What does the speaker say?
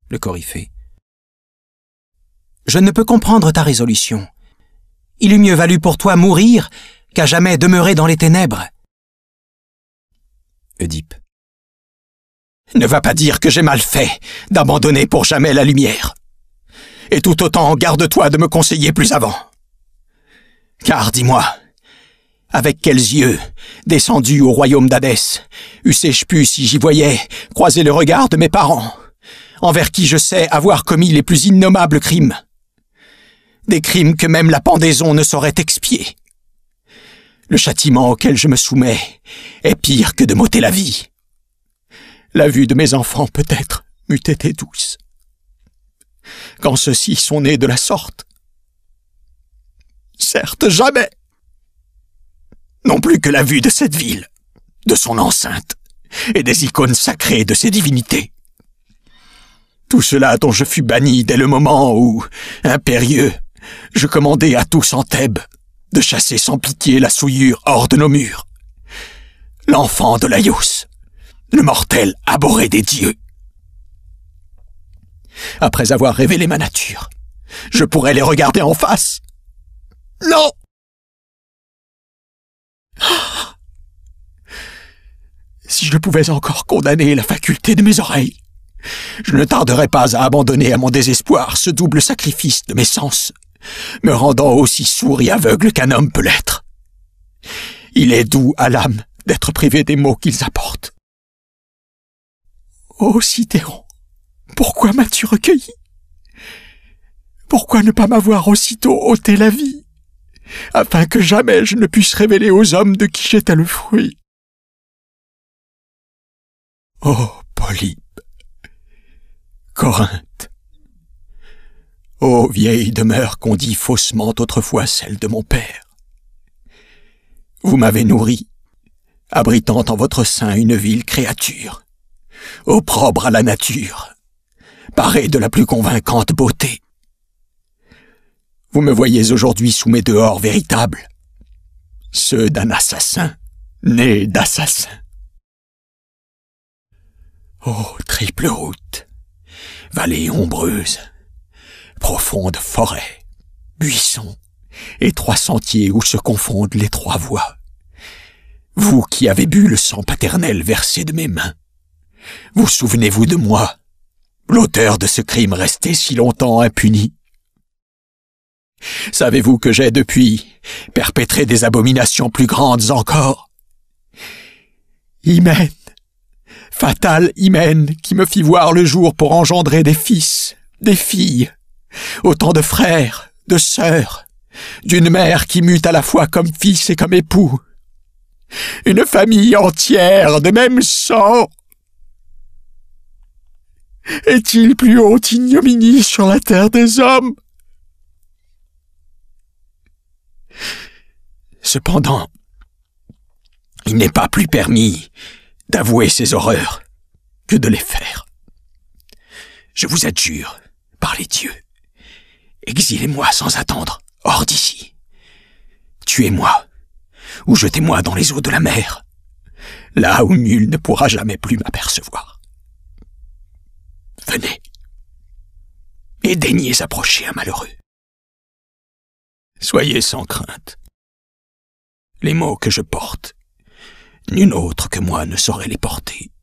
le Coryphée. Je ne peux comprendre ta résolution. Il eût mieux valu pour toi mourir qu'à jamais demeurer dans les ténèbres. Oedipe. Ne va pas dire que j'ai mal fait d'abandonner pour jamais la lumière. Et tout autant garde-toi de me conseiller plus avant. Car dis-moi, avec quels yeux, descendu au royaume d'Hadès, eussé-je pu, si j'y voyais, croiser le regard de mes parents, envers qui je sais avoir commis les plus innommables crimes. Des crimes que même la pendaison ne saurait expier. Le châtiment auquel je me soumets est pire que de m'ôter la vie. La vue de mes enfants, peut-être, m'eût été douce. Quand ceux-ci sont nés de la sorte, certes jamais. Non plus que la vue de cette ville, de son enceinte, et des icônes sacrées de ses divinités. Tout cela dont je fus banni dès le moment où, impérieux, je commandai à tous en Thèbes de chasser sans pitié la souillure hors de nos murs. L'enfant de Laïos, le mortel abhorré des dieux. Après avoir révélé ma nature, je pourrais les regarder en face. Non! Si je pouvais encore condamner la faculté de mes oreilles, je ne tarderais pas à abandonner à mon désespoir ce double sacrifice de mes sens, me rendant aussi sourd et aveugle qu'un homme peut l'être. Il est doux à l'âme d'être privé des maux qu'ils apportent. Ô Cythéron, pourquoi m'as-tu recueilli? Pourquoi ne pas m'avoir aussitôt ôté la vie, afin que jamais je ne puisse révéler aux hommes de qui j'étais le fruit? Ô Polybe, Corinthe, ô vieille demeure qu'on dit faussement autrefois celle de mon père, vous m'avez nourri, abritant en votre sein une vile créature, opprobre à la nature, parée de la plus convaincante beauté. Vous me voyez aujourd'hui sous mes dehors véritables, ceux d'un assassin, né d'assassin. Ô triple route, vallée ombreuse, profonde forêt, buissons, étroits sentiers où se confondent les trois voies. Vous qui avez bu le sang paternel versé de mes mains, vous souvenez-vous de moi, l'auteur de ce crime resté si longtemps impuni? Savez-vous que j'ai depuis perpétré des abominations plus grandes encore? Hymen, fatale Hymen, qui me fit voir le jour pour engendrer des fils, des filles, autant de frères, de sœurs, d'une mère qui m'eut à la fois comme fils et comme époux. Une famille entière de même sang. Est-il plus haute ignominie sur la terre des hommes? Cependant, il n'est pas plus permis d'avouer ces horreurs que de les faire. Je vous adjure, par les dieux, exilez-moi sans attendre, hors d'ici. Tuez-moi, ou jetez-moi dans les eaux de la mer, là où nul ne pourra jamais plus m'apercevoir. Venez, et daignez approcher un malheureux. Soyez sans crainte. Les maux que je porte, nul autre que moi ne saurait les porter.